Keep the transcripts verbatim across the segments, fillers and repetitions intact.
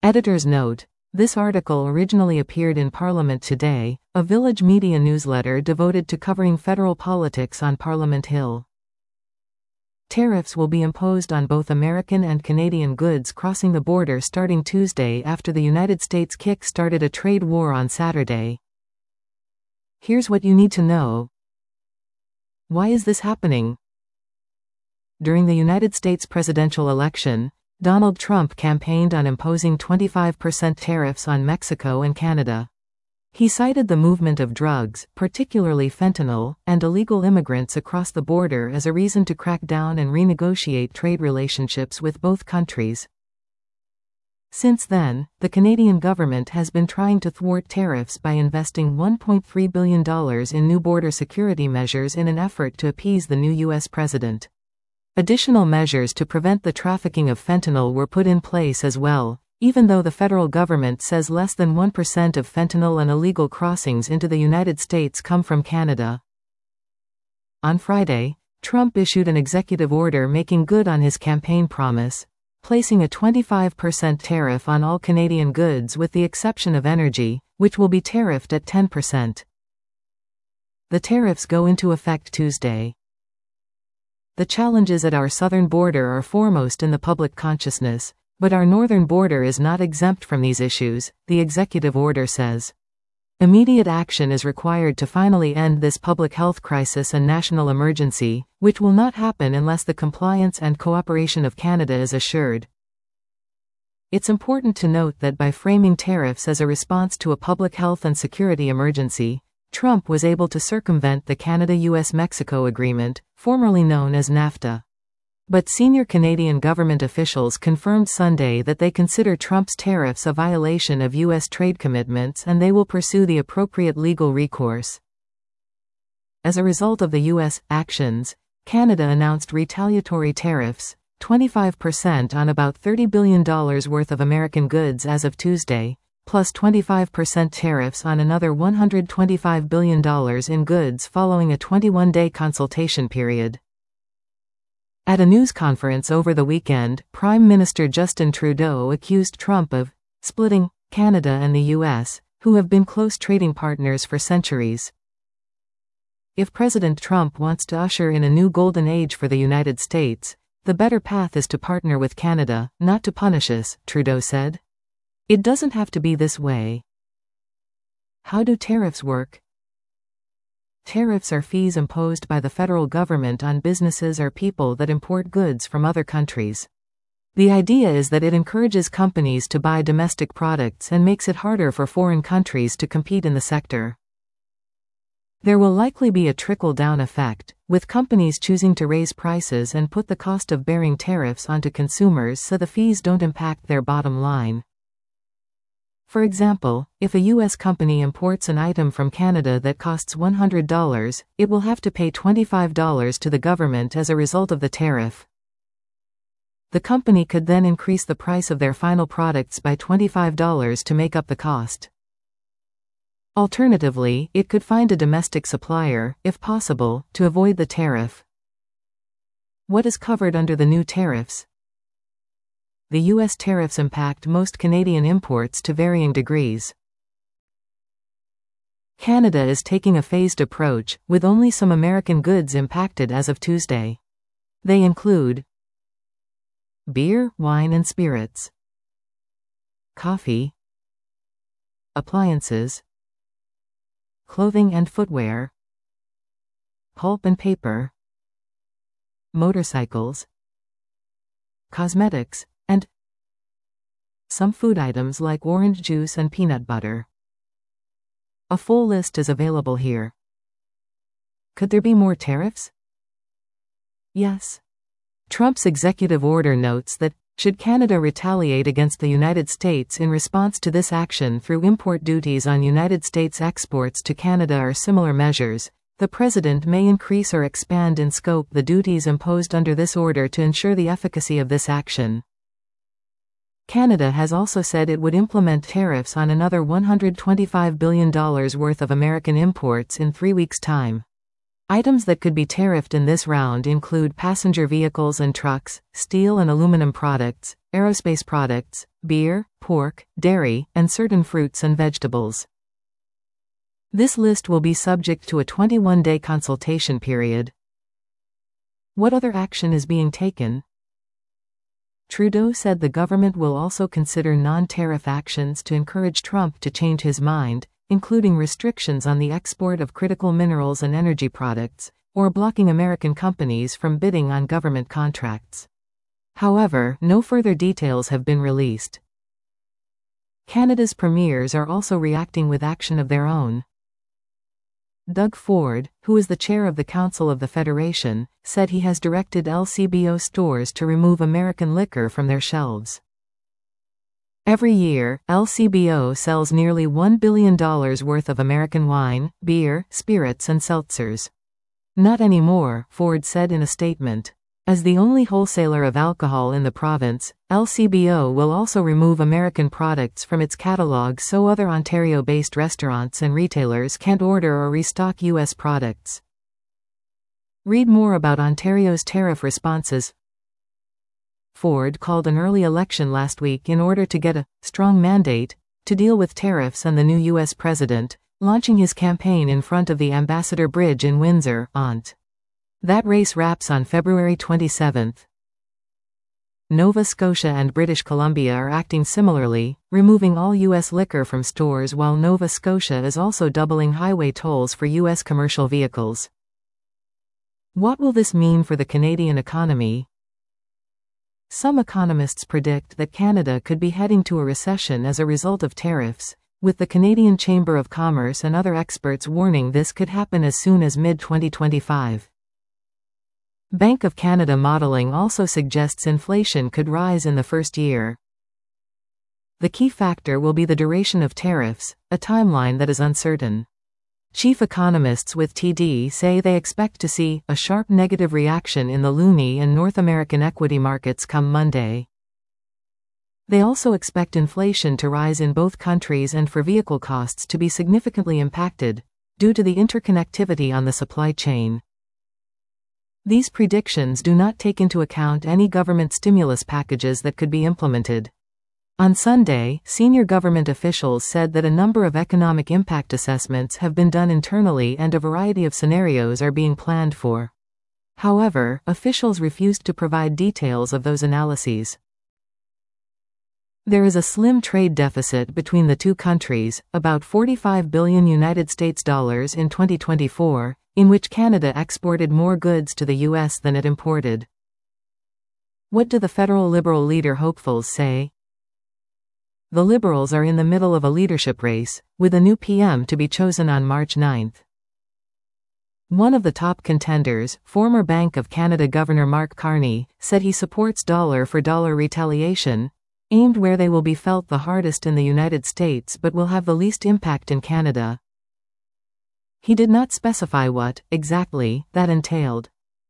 Editor's note: this article originally appeared in Parliament Today, a Village media newsletter devoted to covering federal politics on Parliament Hill. Tariffs will be imposed on both American and Canadian goods crossing the border starting Tuesday after the United States kick-started a trade war on Saturday. Here's what you need to know. Why is this happening? During the United States presidential election, Donald Trump campaigned on imposing twenty-five percent tariffs on Mexico and Canada. He cited the movement of drugs, particularly fentanyl, and illegal immigrants across the border as a reason to crack down and renegotiate trade relationships with both countries. Since then, the Canadian government has been trying to thwart tariffs by investing one point three billion dollars in new border security measures in an effort to appease the new U S president. Additional measures to prevent the trafficking of fentanyl were put in place as well, even though the federal government says less than one percent of fentanyl and illegal crossings into the United States come from Canada. On Friday, Trump issued an executive order making good on his campaign promise, placing a twenty-five percent tariff on all Canadian goods with the exception of energy, which will be tariffed at ten percent. The tariffs go into effect Tuesday. The challenges at our southern border are foremost in the public consciousness, but our northern border is not exempt from these issues, the executive order says. Immediate action is required to finally end this public health crisis and national emergency, which will not happen unless the compliance and cooperation of Canada is assured. It's important to note that by framing tariffs as a response to a public health and security emergency, Trump was able to circumvent the Canada-U S Mexico Agreement, formerly known as NAFTA. But senior Canadian government officials confirmed Sunday that they consider Trump's tariffs a violation of U S trade commitments and they will pursue the appropriate legal recourse. As a result of the U S actions, Canada announced retaliatory tariffs, twenty-five percent on about thirty billion dollars worth of American goods as of Tuesday, plus twenty-five percent tariffs on another one hundred twenty-five billion dollars in goods following a twenty-one day consultation period. At a news conference over the weekend, Prime Minister Justin Trudeau accused Trump of splitting Canada and the U S, who have been close trading partners for centuries. If President Trump wants to usher in a new golden age for the United States, the better path is to partner with Canada, not to punish us, Trudeau said. It doesn't have to be this way. How do tariffs work? Tariffs are fees imposed by the federal government on businesses or people that import goods from other countries. The idea is that it encourages companies to buy domestic products and makes it harder for foreign countries to compete in the sector. There will likely be a trickle-down effect, with companies choosing to raise prices and put the cost of bearing tariffs onto consumers so the fees don't impact their bottom line. For example, if a U S company imports an item from Canada that costs one hundred dollars, it will have to pay twenty-five dollars to the government as a result of the tariff. The company could then increase the price of their final products by twenty-five dollars to make up the cost. Alternatively, it could find a domestic supplier, if possible, to avoid the tariff. What is covered under the new tariffs? The U S tariffs impact most Canadian imports to varying degrees. Canada is taking a phased approach, with only some American goods impacted as of Tuesday. They include beer, wine and spirits, coffee, appliances, clothing and footwear, pulp and paper, motorcycles, cosmetics, and some food items like orange juice and peanut butter. A full list is available here. Could there be more tariffs? Yes. Trump's executive order notes that, should Canada retaliate against the United States in response to this action through import duties on United States exports to Canada or similar measures, the President may increase or expand in scope the duties imposed under this order to ensure the efficacy of this action. Canada has also said it would implement tariffs on another one hundred twenty-five billion dollars worth of American imports in three weeks' time. Items that could be tariffed in this round include passenger vehicles and trucks, steel and aluminum products, aerospace products, beer, pork, dairy, and certain fruits and vegetables. This list will be subject to a twenty-one day consultation period. What other action is being taken? Trudeau said the government will also consider non-tariff actions to encourage Trump to change his mind, including restrictions on the export of critical minerals and energy products, or blocking American companies from bidding on government contracts. However, no further details have been released. Canada's premiers are also reacting with action of their own. Doug Ford, who is the chair of the Council of the Federation, said he has directed L C B O stores to remove American liquor from their shelves. Every year, L C B O sells nearly one billion dollars worth of American wine, beer, spirits and seltzers. Not anymore, Ford said in a statement. As the only wholesaler of alcohol in the province, L C B O will also remove American products from its catalog so other Ontario-based restaurants and retailers can't order or restock U S products. Read more about Ontario's tariff responses. Ford called an early election last week in order to get a strong mandate to deal with tariffs and the new U S president, launching his campaign in front of the Ambassador Bridge in Windsor, Ont. That race wraps on February twenty-seventh. Nova Scotia and British Columbia are acting similarly, removing all U S liquor from stores, while Nova Scotia is also doubling highway tolls for U S commercial vehicles. What will this mean for the Canadian economy? Some economists predict that Canada could be heading to a recession as a result of tariffs, with the Canadian Chamber of Commerce and other experts warning this could happen as soon as mid twenty twenty-five. Bank of Canada modeling also suggests inflation could rise in the first year. The key factor will be the duration of tariffs, a timeline that is uncertain. Chief economists with T D say they expect to see a sharp negative reaction in the loonie and North American equity markets come Monday. They also expect inflation to rise in both countries and for vehicle costs to be significantly impacted, due to the interconnectivity on the supply chain. These predictions do not take into account any government stimulus packages that could be implemented. On Sunday, senior government officials said that a number of economic impact assessments have been done internally and a variety of scenarios are being planned for. However, officials refused to provide details of those analyses. There is a slim trade deficit between the two countries, about forty-five billion United States dollars in twenty twenty-four, in which Canada exported more goods to the U S than it imported. What do the federal Liberal leader hopefuls say? The Liberals are in the middle of a leadership race, with a new P M to be chosen on March ninth. One of the top contenders, former Bank of Canada Governor Mark Carney, said he supports dollar-for-dollar retaliation, aimed where they will be felt the hardest in the United States but will have the least impact in Canada. He did not specify what, exactly, that entailed.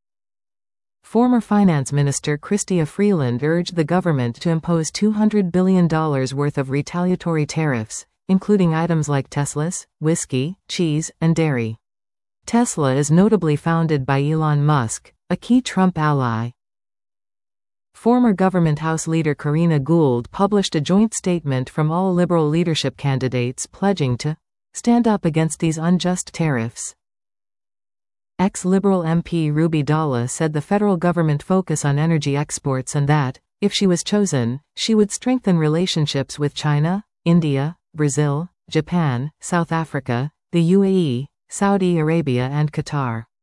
Former Finance Minister Chrystia Freeland urged the government to impose two hundred billion dollars worth of retaliatory tariffs, including items like Teslas, whiskey, cheese, and dairy. Tesla is notably founded by Elon Musk, a key Trump ally. Former Government House Leader Karina Gould published a joint statement from all Liberal leadership candidates pledging to stand up against these unjust tariffs. Ex-Liberal M P Ruby Dalla said the federal government focus on energy exports and that, if she was chosen, she would strengthen relationships with China, India, Brazil, Japan, South Africa, the U A E, Saudi Arabia and Qatar.